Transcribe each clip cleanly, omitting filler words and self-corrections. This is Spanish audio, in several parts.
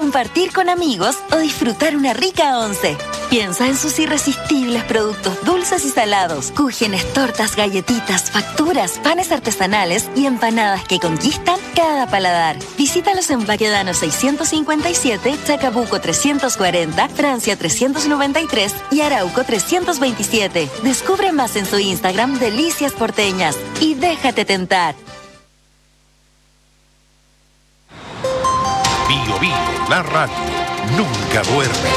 compartir con amigos o disfrutar una rica once. Piensa en sus irresistibles productos dulces y salados, cúgenes, tortas, galletitas, facturas, panes artesanales y empanadas que conquistan cada paladar. Visítalos en Baquedano 657, Chacabuco 340, Francia 393 y Arauco 327. Descubre más en su Instagram Delicias Porteñas y déjate tentar. Bio Bio, la radio, nunca duerme.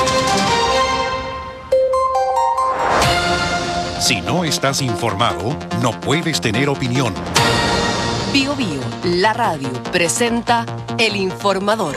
Si no estás informado, no puedes tener opinión. Bio Bio, la radio, presenta El Informador.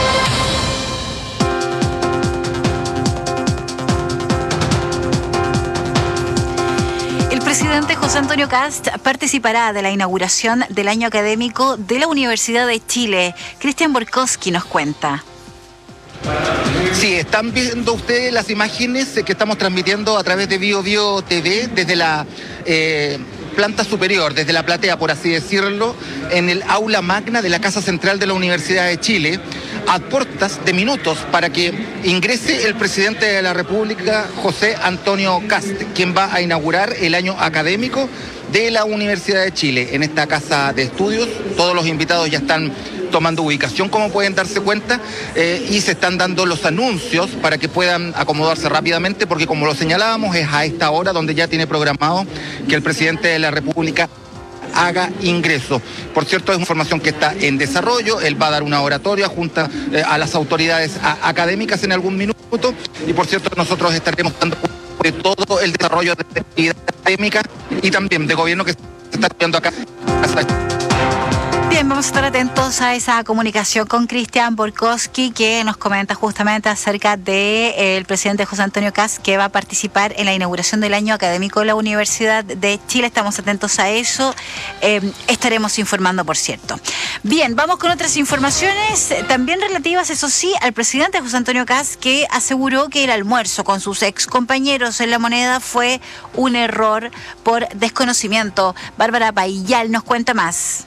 El presidente José Antonio Kast participará de la inauguración del año académico de la Universidad de Chile. Cristian Borkowski nos cuenta. Sí, están viendo ustedes las imágenes que estamos transmitiendo a través de Bio Bio TV desde la planta superior, desde la platea, por así decirlo, en el aula magna de la Casa Central de la Universidad de Chile, a puertas de minutos para que ingrese el presidente de la República, José Antonio Kast, quien va a inaugurar el año académico de la Universidad de Chile en esta casa de estudios. Todos los invitados ya están tomando ubicación, como pueden darse cuenta, y se están dando los anuncios para que puedan acomodarse rápidamente, porque como lo señalábamos, es a esta hora donde ya tiene programado que el presidente de la República haga ingreso. Por cierto, es información que está en desarrollo. Él va a dar una oratoria junto a las autoridades académicas en algún minuto, y por cierto, nosotros estaremos dando de todo el desarrollo de la actividad académica y también de gobierno que se está viendo acá. Bien, vamos a estar atentos a esa comunicación con Cristian Borkowski, que nos comenta justamente acerca del presidente José Antonio Kast, que va a participar en la inauguración del año académico de la Universidad de Chile. Estamos atentos a eso. Estaremos informando, por cierto. Bien, vamos con otras informaciones, también relativas, eso sí, al presidente José Antonio Kast, que aseguró que el almuerzo con sus excompañeros en La Moneda fue un error por desconocimiento. Bárbara Paillal nos cuenta más.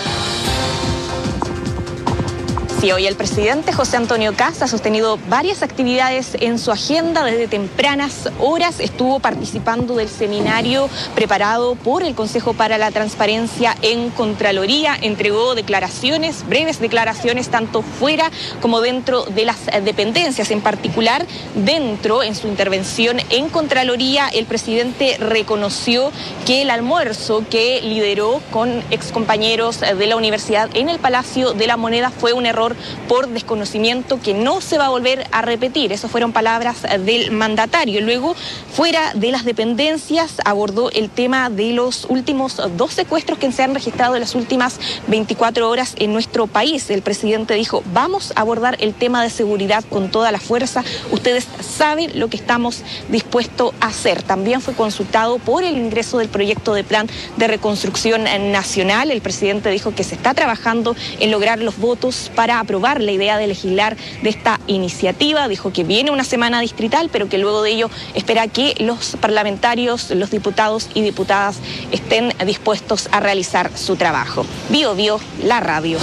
Sí, hoy el presidente José Antonio Kast ha sostenido varias actividades en su agenda desde tempranas horas. Estuvo participando del seminario preparado por el Consejo para la Transparencia en Contraloría. Entregó declaraciones, breves declaraciones, tanto fuera como dentro de las dependencias. En particular, en su intervención en Contraloría, el presidente reconoció que el almuerzo que lideró con excompañeros de la universidad en el Palacio de la Moneda fue un error por desconocimiento que no se va a volver a repetir. Esas fueron palabras del mandatario. Luego, fuera de las dependencias, abordó el tema de los últimos 2 secuestros que se han registrado en las últimas 24 horas en nuestro país. El presidente dijo: vamos a abordar el tema de seguridad con toda la fuerza. Ustedes saben lo que estamos dispuestos a hacer. También fue consultado por el ingreso del proyecto de plan de reconstrucción nacional. El presidente dijo que se está trabajando en lograr los votos para aprobar la idea de legislar de esta iniciativa. Dijo que viene una semana distrital, pero que luego de ello espera que los parlamentarios, los diputados y diputadas estén dispuestos a realizar su trabajo. Bio Bio, la radio.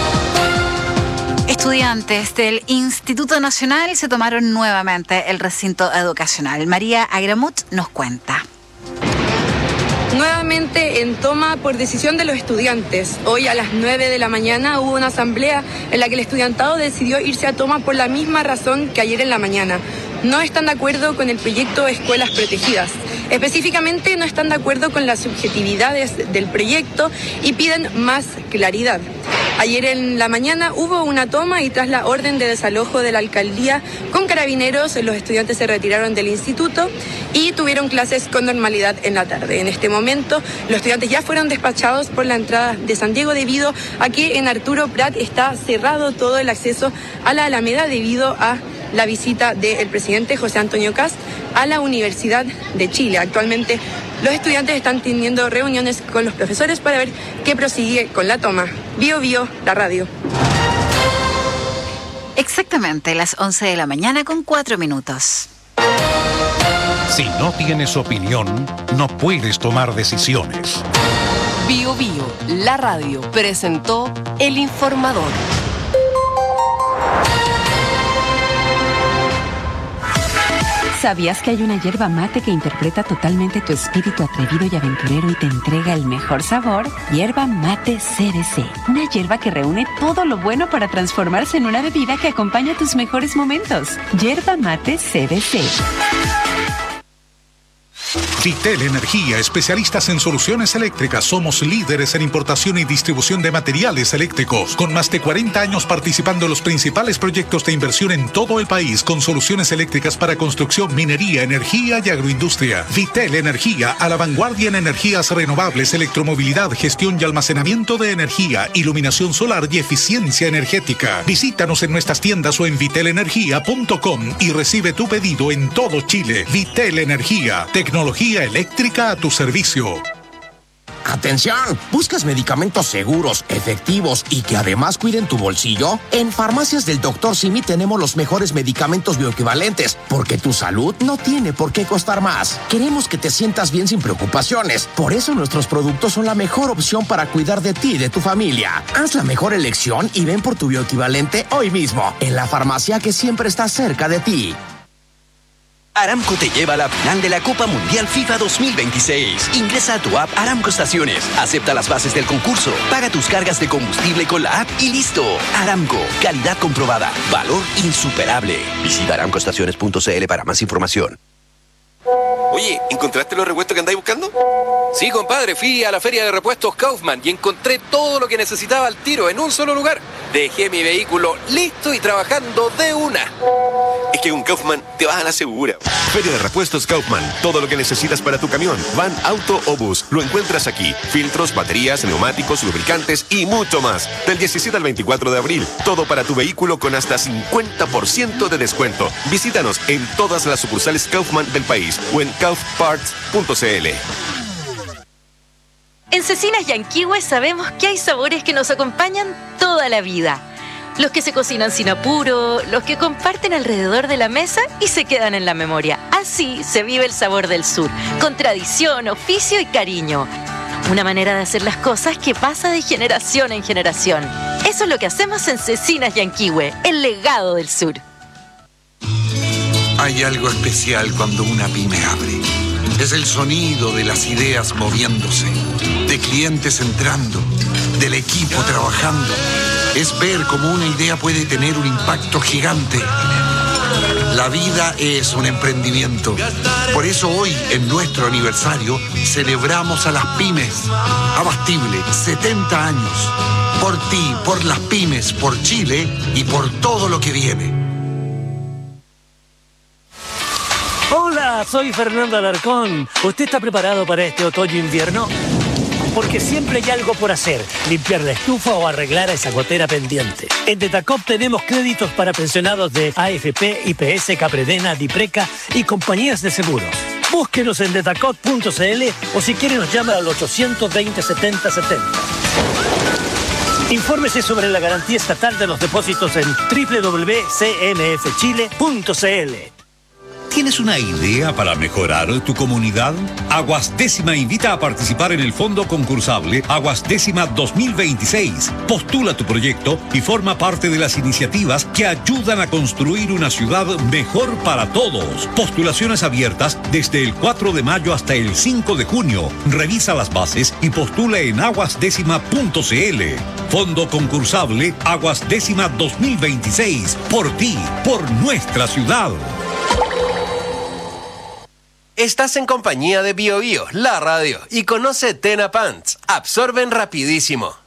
Estudiantes del Instituto Nacional se tomaron nuevamente el recinto educacional. María Agramut nos cuenta. Nuevamente en toma por decisión de los estudiantes. Hoy a las 9 de la mañana hubo una asamblea en la que el estudiantado decidió irse a toma por la misma razón que ayer en la mañana. No están de acuerdo con el proyecto Escuelas Protegidas. Específicamente no están de acuerdo con las subjetividades del proyecto y piden más claridad. Ayer en la mañana hubo una toma y tras la orden de desalojo de la alcaldía con carabineros, los estudiantes se retiraron del instituto y tuvieron clases con normalidad en la tarde. En este momento, los estudiantes ya fueron despachados por la entrada de San Diego debido a que en Arturo Prat está cerrado todo el acceso a la Alameda debido a la visita del presidente José Antonio Kast a la Universidad de Chile. Actualmente los estudiantes están teniendo reuniones con los profesores para ver qué prosigue con la toma. Bio Bio, la radio. Exactamente las 11 de la mañana con 4 minutos. Si no tienes opinión, no puedes tomar decisiones. Bio Bio, la radio, presentó El Informador. ¿Sabías que hay una yerba mate que interpreta totalmente tu espíritu atrevido y aventurero y te entrega el mejor sabor? Yerba mate CBC. Una yerba que reúne todo lo bueno para transformarse en una bebida que acompaña tus mejores momentos. Yerba mate CBC. Vitel Energía, especialistas en soluciones eléctricas. Somos líderes en importación y distribución de materiales eléctricos, con más de 40 años participando en los principales proyectos de inversión en todo el país, con soluciones eléctricas para construcción, minería, energía y agroindustria. Vitel Energía, a la vanguardia en energías renovables, electromovilidad, gestión y almacenamiento de energía, iluminación solar y eficiencia energética. Visítanos en nuestras tiendas o en vitelenergia.com y recibe tu pedido en todo Chile. Vitel Energía, tecnología eléctrica a tu servicio. ¡Atención! ¿Buscas medicamentos seguros, efectivos y que además cuiden tu bolsillo? En Farmacias del Dr. Simi tenemos los mejores medicamentos bioequivalentes, porque tu salud no tiene por qué costar más. Queremos que te sientas bien sin preocupaciones. Por eso nuestros productos son la mejor opción para cuidar de ti y de tu familia. Haz la mejor elección y ven por tu bioequivalente hoy mismo, en la farmacia que siempre está cerca de ti. Aramco te lleva a la final de la Copa Mundial FIFA 2026. Ingresa a tu app Aramco Estaciones, acepta las bases del concurso, paga tus cargas de combustible con la app y listo. Aramco, calidad comprobada, valor insuperable. Visita aramcoestaciones.cl para más información. Oye, ¿encontraste los repuestos que andáis buscando? Sí, compadre, fui a la feria de repuestos Kaufman y encontré todo lo que necesitaba al tiro en un solo lugar. Dejé mi vehículo listo y trabajando de una. Es que con Kaufman te vas a la segura. Feria de repuestos Kaufman. Todo lo que necesitas para tu camión, van, auto o bus, lo encuentras aquí. Filtros, baterías, neumáticos, lubricantes y mucho más. Del 17 al 24 de abril. Todo para tu vehículo con hasta 50% de descuento. Visítanos en todas las sucursales Kaufman del país o en kaufparts.cl. En Cecinas Yanquihue sabemos que hay sabores que nos acompañan toda la vida. Los que se cocinan sin apuro, los que comparten alrededor de la mesa y se quedan en la memoria. Así se vive el sabor del sur, con tradición, oficio y cariño. Una manera de hacer las cosas que pasa de generación en generación. Eso es lo que hacemos en Cecinas Yanquihue, el legado del sur. Hay algo especial cuando una pyme abre. Es el sonido de las ideas moviéndose, de clientes entrando, del equipo trabajando. Es ver cómo una idea puede tener un impacto gigante. La vida es un emprendimiento. Por eso hoy, en nuestro aniversario, celebramos a las pymes. Abastible, 70 años. Por ti, por las pymes, por Chile y por todo lo que viene. Hola, soy Fernando Alarcón. ¿Usted está preparado para este otoño-invierno? Porque siempre hay algo por hacer, limpiar la estufa o arreglar a esa gotera pendiente. En Detacop tenemos créditos para pensionados de AFP, IPS, Capredena, Dipreca y compañías de seguros. Búsquenos en detacop.cl o si quiere nos llama al 820 70 70. Infórmese sobre la garantía estatal de los depósitos en www.cnfchile.cl. ¿Tienes una idea para mejorar tu comunidad? Aguas Décima invita a participar en el fondo concursable Aguas Décima 2026. Postula tu proyecto y forma parte de las iniciativas que ayudan a construir una ciudad mejor para todos. Postulaciones abiertas desde el 4 de mayo hasta el 5 de junio. Revisa las bases y postula en aguasdécima.cl. Fondo concursable Aguas Décima 2026. Por ti, por nuestra ciudad. Estás en compañía de Bio Bio, la radio, y conoce Tena Pants. Absorben rapidísimo.